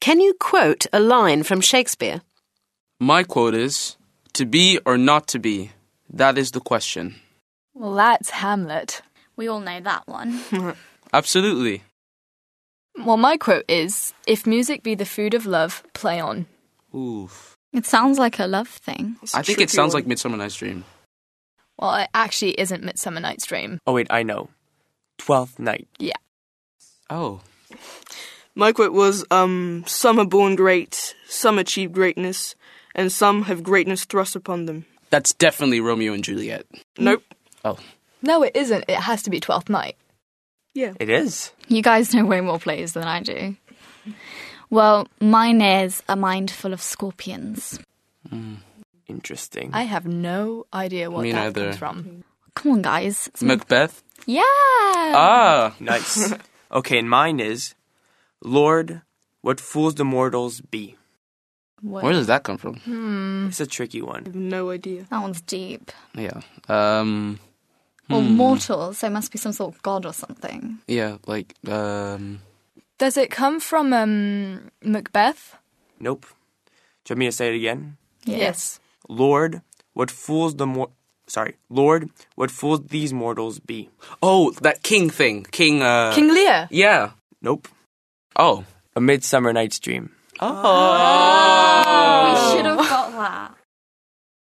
Can you quote a line from Shakespeare? My quote is, "To be or not to be, that is the question." Well, that's Hamlet. We all know that one. Absolutely. Well, my quote is, if music be the food of love, play on. Oof. It sounds like a love thing. I think it sounds like Midsummer Night's Dream. Well, it actually isn't Midsummer Night's Dream. Oh, wait, I know. 12th Night. Yeah. Oh. My quote was, some are born great, some achieve greatness, and some have greatness thrust upon them. That's definitely Romeo and Juliet. Nope. Oh. No, it isn't. It has to be 12th Night. Yeah. It is. You guys know way more plays than I do. Well, mine is A Mind Full of Scorpions. Interesting. I have no idea what Me that neither. comes from. Come on, guys. Macbeth? Yeah! Ah! Nice. Okay, and mine is, Lord, what fools the mortals be. Where does that come from? It's a tricky I one. have no idea. That one's deep. Yeah. Well, mortals, so it must be some sort of god or something. Yeah, like, Does it come from Macbeth? Nope. Do you want me to say it again? Yes. Lord, what fools Lord, what fools these mortals be. oh, that king thing. King Lear. Yeah. Nope. Oh. A Midsummer Night's Dream. We should have